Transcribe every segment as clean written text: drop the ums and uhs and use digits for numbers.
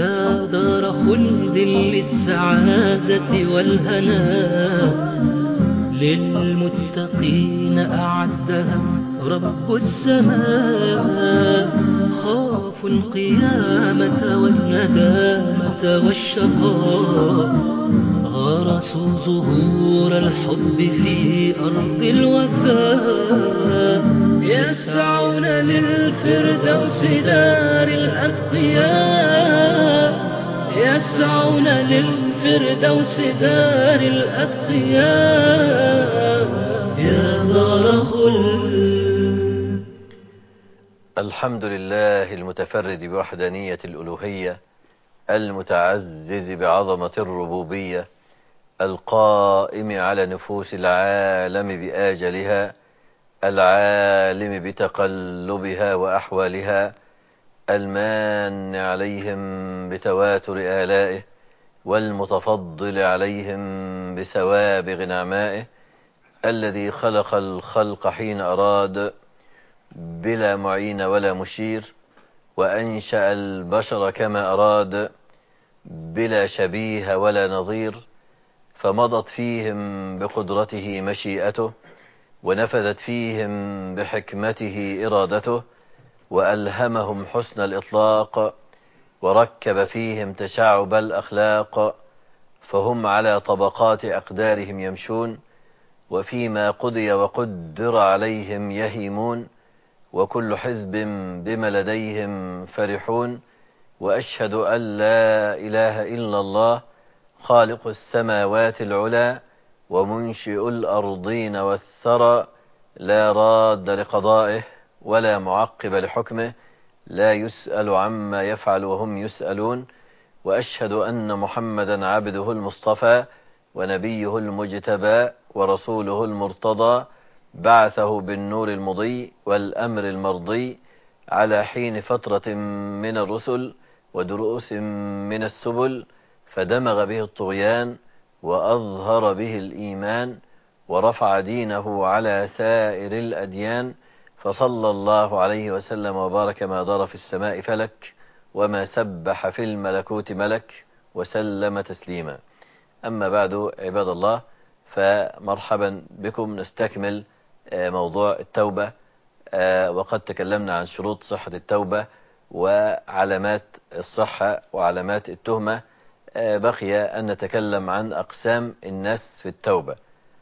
يا دار خلد للسعادة والهناء، للمتقين أعدها رب السماء. خافوا القيامة والندامة والشقاء، غرسوا زهور الحب في أرض الوفاء. يسعون للفردوس دار الأتقياء، يسعون للفردوس دار الأتقياء، يا دار خلد. الحمد لله المتفرد بوحدانية الألوهية، المتعزز بعظمة الربوبية، القائم على نفوس العالم بآجلها، العالم بتقلبها وأحوالها، المان عليهم بتواتر آلائه، والمتفضل عليهم بسوابغ نعمائه، الذي خلق الخلق حين أراد بلا معين ولا مشير، وأنشأ البشر كما أراد بلا شبيه ولا نظير، فمضت فيهم بقدرته مشيئته، ونفذت فيهم بحكمته إرادته، وألهمهم حسن الإطلاق، وركب فيهم تشعب الأخلاق، فهم على طبقات أقدارهم يمشون، وفيما قضي وقدر عليهم يهيمون، وكل حزب بما لديهم فرحون. وأشهد أن لا إله إلا الله، خالق السماوات العلى ومنشئ الأرضين والثرى، لا راد لقضائه ولا معقب لحكمه، لا يسأل عما يفعل وهم يسألون. وأشهد أن محمدا عبده المصطفى ونبيه المجتبى ورسوله المرتضى، بعثه بالنور المضي والأمر المرضي، على حين فترة من الرسل ودروس من السبل، فدمغ به الطغيان وأظهر به الإيمان، ورفع دينه على سائر الأديان. فصلى الله عليه وسلم وبارك ما دار في السماء فلك، وما سبح في الملكوت ملك، وسلم تسليما. أما بعد، عباد الله، فمرحبا بكم. نستكمل موضوع التوبة، وقد تكلمنا عن شروط صحة التوبة وعلامات الصحة وعلامات التهمة. بقي أن نتكلم عن أقسام الناس في التوبة.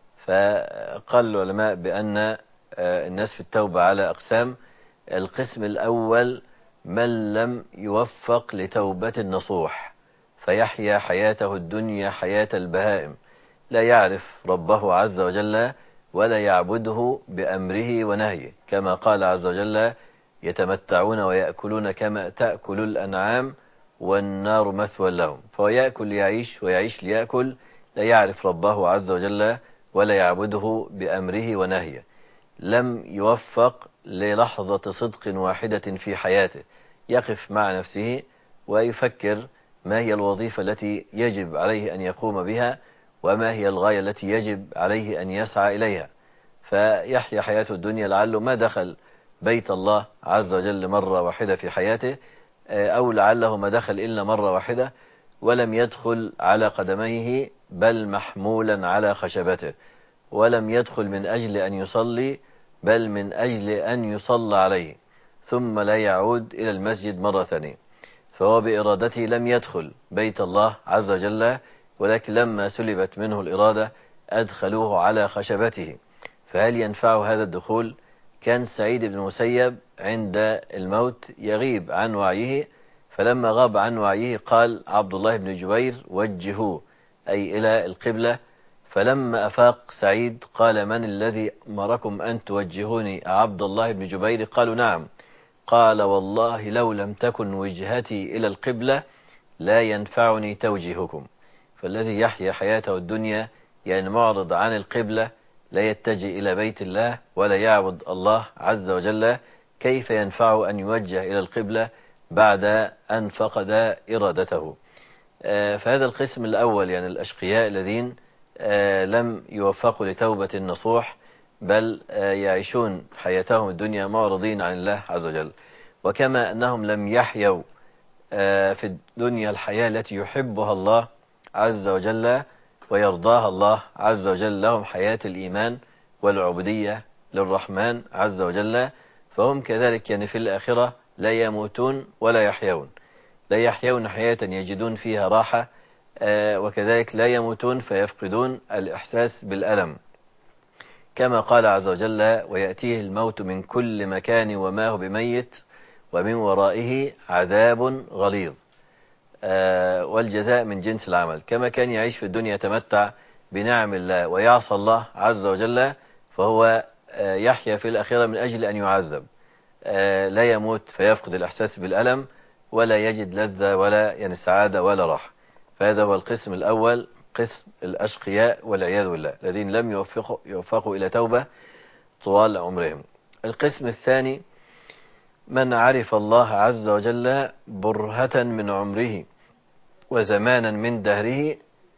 فقال العلماء بأن الناس في التوبة على أقسام. القسم الأول: من لم يوفق لتوبة النصوح، فيحيا حياته الدنيا حياة البهائم، لا يعرف ربه عز وجل ولا يعبده بأمره ونهيه، كما قال عز وجل: يتمتعون ويأكلون كما تأكل الأنعام والنار مثوى لهم. فهو يأكل ليعيش ويعيش ليأكل، لا يعرف ربه عز وجل ولا يعبده بأمره ونهيه. لم يوفق للحظة صدق واحدة في حياته، يقف مع نفسه ويفكر ما هي الوظيفة التي يجب عليه أن يقوم بها، وما هي الغاية التي يجب عليه أن يسعى إليها. فيحيا حياته الدنيا لعله ما دخل بيت الله عز وجل مرة واحدة في حياته، أو لعله ما دخل إلا مرة واحدة، ولم يدخل على قدميه بل محمولا على خشبته، ولم يدخل من أجل أن يصلي بل من أجل أن يصلى عليه، ثم لا يعود إلى المسجد مرة ثانية. فهو بإرادته لم يدخل بيت الله عز وجل، ولكن لما سلبت منه الإرادة أدخلوه على خشبته. فهل ينفع هذا الدخول؟ كان سعيد بن المسيب عند الموت يغيب عن وعيه، فلما غاب عن وعيه قال عبد الله بن جبير: وجهوه، أي إلى القبلة. فلما أفاق سعيد قال: من الذي أمركم أن توجهوني عبد الله بن جبير؟ قالوا: نعم. قال: والله لو لم تكن وجهتي إلى القبلة لا ينفعني توجيهكم. فالذي يحيا حياته الدنيا يعني معرض عن القبلة، لا يتجه إلى بيت الله ولا يعبد الله عز وجل، كيف ينفع أن يوجه إلى القبلة بعد أن فقد إرادته؟ فهذا القسم الأول، يعني الأشقياء الذين لم يوفقوا لتوبة النصوح، بل يعيشون حياتهم الدنيا معرضين عن الله عز وجل. وكما أنهم لم يحيوا في الدنيا الحياة التي يحبها الله عز وجل ويرضاها الله عز وجل لهم، حياة الإيمان والعبودية للرحمن عز وجل، فهم كذلك يعني في الآخرة لا يموتون ولا يحيون، لا يحيون حياة يجدون فيها راحة، وكذلك لا يموتون فيفقدون الإحساس بالألم، كما قال عز وجل: ويأتيه الموت من كل مكان وما هو بميت ومن ورائه عذاب غليظ. والجزاء من جنس العمل. كما كان يعيش في الدنيا يتمتع بنعم الله ويعصى الله عز وجل، فهو يحيا في الآخرة من أجل أن يعذب، لا يموت فيفقد الإحساس بالألم ولا يجد لذة ولا يعني سعادة ولا راحة. فهذا هو القسم الأول، قسم الأشقياء والعياذ بالله، الذين لم يوفقوا إلى توبة طوال عمرهم. القسم الثاني: من عرف الله عز وجل برهة من عمره وزمانا من دهره،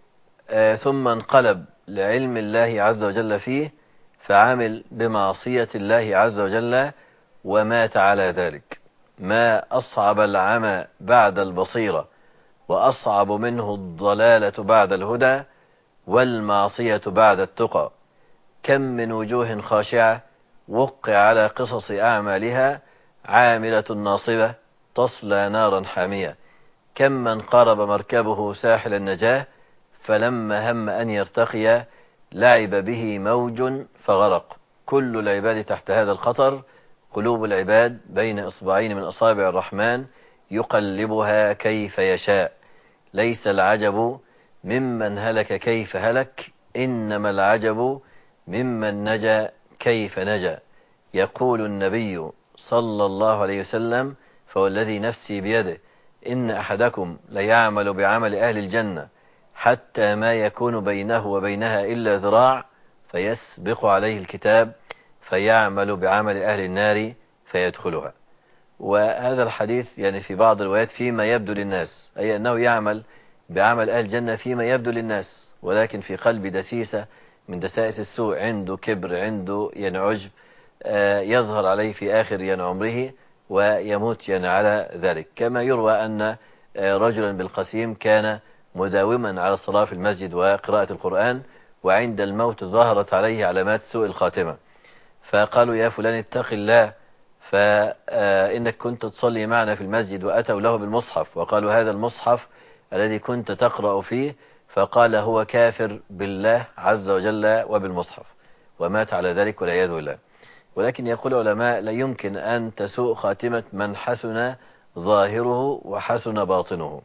ثم انقلب لعلم الله عز وجل فيه فعمل بمعصية الله عز وجل ومات على ذلك. ما أصعب العمى بعد البصيرة، وأصعب منه الضلالة بعد الهدى، والمعصية بعد التقى. كم من وجوه خاشعة وقع على قصص أعمالها عاملة ناصبة تصلى نارا حامية. كم من قارب مركبه ساحل النجاة فلما هم أن يرتقي لعب به موج فغرق. كل العباد تحت هذا الخطر، قلوب العباد بين إصبعين من أصابع الرحمن يقلبها كيف يشاء. ليس العجب ممن هلك كيف هلك، إنما العجب ممن نجا كيف نجا. يقول النبي صلى الله عليه وسلم: فوالذي نفسي بيده إن أحدكم ليعمل بعمل أهل الجنة حتى ما يكون بينه وبينها إلا ذراع، فيسبق عليه الكتاب فيعمل بعمل أهل النار فيدخلها. وهذا الحديث يعني في بعض الروايات فيما يبدو للناس، أي أنه يعمل بعمل أهل الجنة فيما يبدو للناس، ولكن في قلب دسيسة من دسائس السوء، عنده كبر، عنده يعني عجب، يظهر عليه في آخر يعني عمره ويموت يعني على ذلك. كما يروى أن رجلا بالقسيم كان مداوما على الصلاة في المسجد وقراءة القرآن، وعند الموت ظهرت عليه علامات سوء الخاتمة، فقالوا: يا فلان اتق الله، فإنك كنت تصلي معنا في المسجد. وأتوا له بالمصحف وقالوا: هذا المصحف الذي كنت تقرأ فيه. فقال: هو كافر بالله عز وجل وبالمصحف، ومات على ذلك والعياذ بالله. ولكن يقول العلماء: لا يمكن أن تسوء خاتمة من حسن ظاهره وحسن باطنه.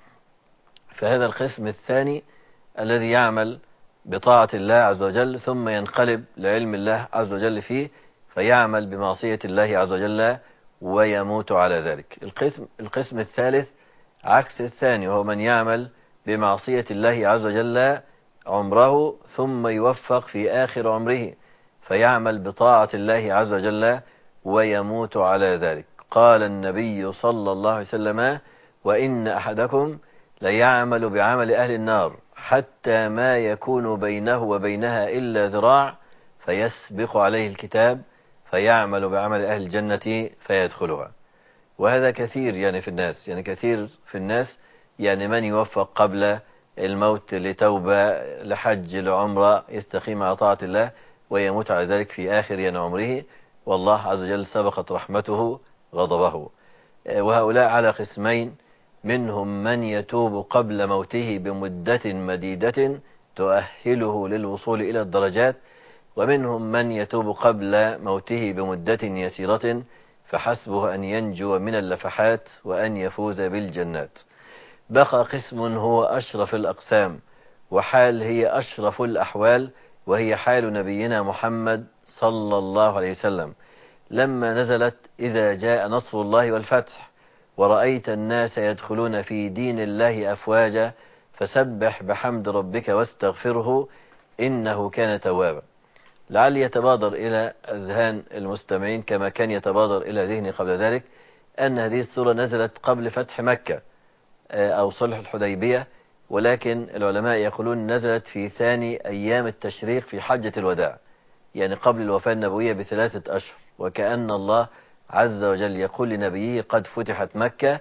فهذا القسم الثاني الذي يعمل بطاعة الله عز وجل ثم ينقلب لعلم الله عز وجل فيه فيعمل بمعصية الله عز وجل ويموت على ذلك. القسم الثالث عكس الثاني، وهو من يعمل بمعصية الله عز وجل عمره ثم يوفق في آخر عمره فيعمل بطاعة الله عز وجل ويموت على ذلك. قال النبي صلى الله عليه وسلم: وإن أحدكم ليعمل بعمل أهل النار حتى ما يكون بينه وبينها إلا ذراع، فيسبق عليه الكتاب فيعمل بعمل أهل الجنة فيدخلها. وهذا كثير يعني في الناس، يعني كثير في الناس، يعني من يوفق قبل الموت لتوبة، لحج، لعمرة، يستقيم على طاعة الله ويموت على ذلك في آخر يعني عمره، والله عز وجل سبقت رحمته غضبه. وهؤلاء على قسمين: منهم من يتوب قبل موته بمدة مديدة تؤهله للوصول إلى الدرجات، ومنهم من يتوب قبل موته بمدة يسيرة فحسبه أن ينجو من اللفحات وأن يفوز بالجنات. بقى قسم هو أشرف الأقسام، وحال هي أشرف الأحوال، وهي حال نبينا محمد صلى الله عليه وسلم لما نزلت: إذا جاء نصر الله والفتح ورأيت الناس يدخلون في دين الله أفواجا فسبح بحمد ربك واستغفره إنه كان توابا. لعل يتبادر إلى أذهان المستمعين كما كان يتبادر إلى ذهني قبل ذلك أن هذه السورة نزلت قبل فتح مكة أو صلح الحديبية، ولكن العلماء يقولون نزلت في ثاني أيام التشريق في حجة الوداع، يعني قبل الوفاة النبوية ب3 أشهر. وكأن الله عز وجل يقول لنبيه: قد فتحت مكة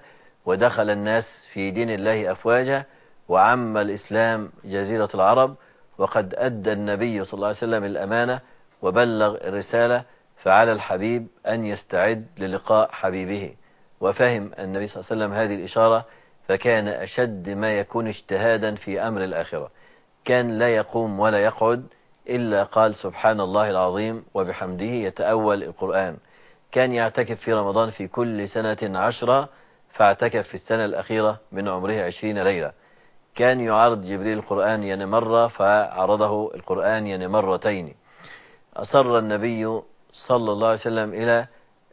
ودخل الناس في دين الله أفواجا، وعم الإسلام جزيرة العرب، وقد أدى النبي صلى الله عليه وسلم الأمانة وبلغ الرسالة، فعلى الحبيب أن يستعد للقاء حبيبه. وفهم النبي صلى الله عليه وسلم هذه الإشارة، فكان أشد ما يكون اجتهادا في أمر الآخرة، كان لا يقوم ولا يقعد إلا قال سبحان الله العظيم وبحمده يتأول القرآن. كان يعتكف في رمضان في كل سنة 10، فاعتكف في السنة الأخيرة من عمره 20 ليلة. كان يعرض جبريل القرآن مرة، فعرضه القرآن مرتين. أصر النبي صلى الله عليه وسلم إلى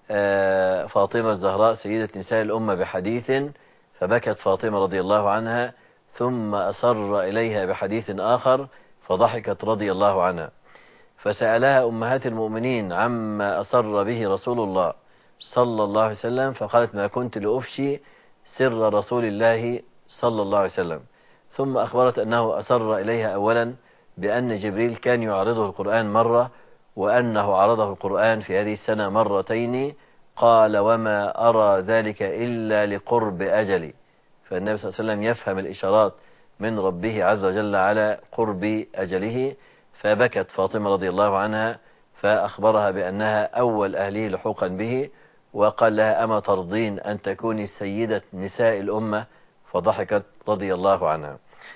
فاطمة الزهراء سيدة نساء الأمة بحديث، فبكت فاطمة رضي الله عنها، ثم أصر إليها بحديث آخر فضحكت رضي الله عنها. فسألها أمهات المؤمنين عما أصر به رسول الله صلى الله عليه وسلم، فقالت ما كنت لأفشي سر رسول الله صلى الله عليه وسلم. ثم أخبرت أنه أصر إليها أولا بأن جبريل كان يعرضه القرآن مرة، وأنه عرضه القرآن في هذه السنة مرتين. قال وما أرى ذلك إلا لقرب أجلي. فالنبي صلى الله عليه وسلم يفهم الإشارات من ربه عز وجل على قرب أجله. فبكت فاطمة رضي الله عنها، فأخبرها بأنها أول أهله لحوقا به، وقال لها أما ترضين أن تكوني سيدة نساء الأمة؟ فضحكت رضي الله عنها.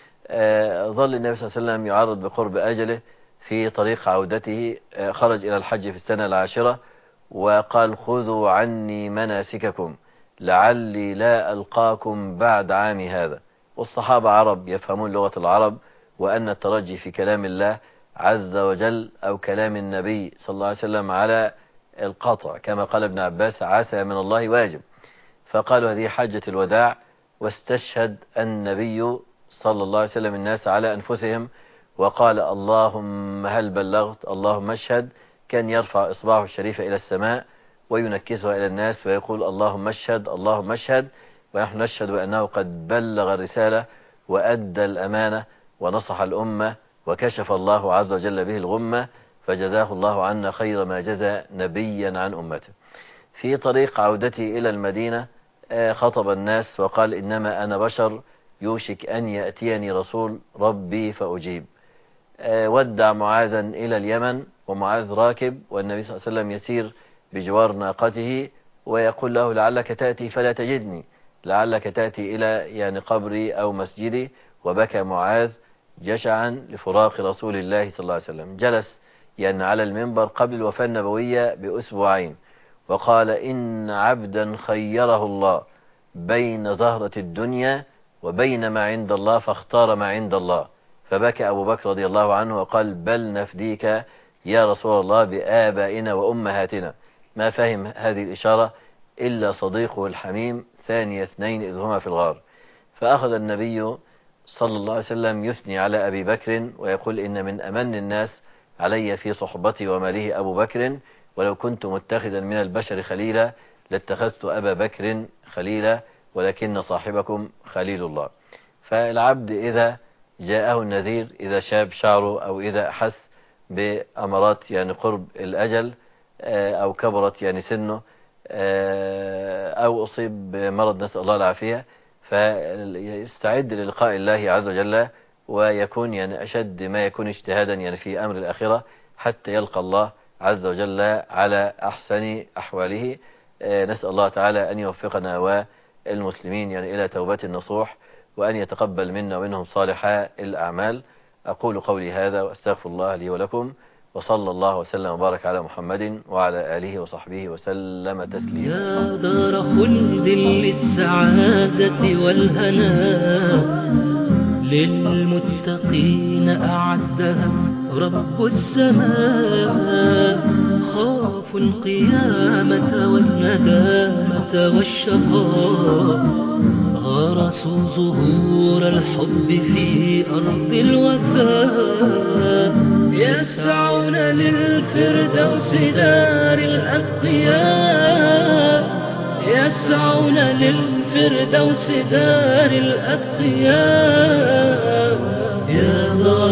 ظل النبي صلى الله عليه وسلم يعرض بقرب أجله. في طريق عودته خرج إلى الحج في السنة 10، وقال خذوا عني مناسككم لعلي لا ألقاكم بعد عامي هذا. والصحابة عرب يفهمون لغة العرب، وأن الترجي في كلام الله عز وجل أو كلام النبي صلى الله عليه وسلم على القطع، كما قال ابن عباس عسى من الله واجب. فقالوا هذه حجة الوداع، واستشهد النبي صلى الله عليه وسلم الناس على أنفسهم، وقال اللهم هل بلغت اللهم اشهد. كان يرفع إصبعه الشريفة إلى السماء وينكسها إلى الناس ويقول اللهم اشهد اللهم اشهد، ونحن نشهد بأنه قد بلغ الرسالة وأدى الأمانة ونصح الأمة، وكشف الله عز وجل به الغمة، فجزاه الله عنا خير ما جزى نبيا عن أمته. في طريق عودتي إلى المدينة خطب الناس وقال إنما أنا بشر يوشك أن يأتيني رسول ربي فأجيب. ودع معاذا إلى اليمن، ومعاذ راكب، والنبي صلى الله عليه وسلم يسير بجوار ناقته ويقول له لعلك تأتي فلا تجدني، لعلك تأتي إلى قبري أو مسجدي. وبكى معاذ جشعا لفراق رسول الله صلى الله عليه وسلم. جلس على المنبر قبل الوفاة النبوية بأسبوعين، وقال إن عبدا خيره الله بين زهرة الدنيا وبين ما عند الله فاختار ما عند الله. فبكى أبو بكر رضي الله عنه وقال بل نفديك يا رسول الله بآبائنا وأمهاتنا. ما فهم هذه الإشارة إلا صديقه الحميم ثاني اثنين إذ هما في الغار. فأخذ النبي صلى الله عليه وسلم يثني على أبي بكر ويقول إن من أمن الناس علي في صحبتي وماله أبو بكر، ولو كنت متخذا من البشر خليلا لاتخذت أبا بكر خليلا، ولكن صاحبكم خليل الله. فالعبد إذا جاءه النذير، إذا شاب شعره أو إذا أحس بأمرات قرب الأجل أو كبرت سنه أو أصيب بمرض نسأل الله العافية، فيستعد للقاء الله عز وجل، ويكون أشد ما يكون اجتهادا في أمر الآخرة حتى يلقى الله عز وجل على أحسن أحواله. نسأل الله تعالى أن يوفقنا والمسلمين إلى توبة النصوح، وأن يتقبل منا ومنهم صالح الأعمال. أقول قولي هذا وأستغفر الله لي ولكم، وصلى الله وسلم وبارك على محمد وعلى آله وصحبه وسلم تسليما. يا دار خلد للسعادة والهنا للمتقين أعدها رب السماء. خافوا القيامة والندامة والشقاء، غرسوا زهور الحب في أرض الوفاء. يسعون للفردوس دار الأتقياء، يسعون للفردوس دار الأتقياء. يا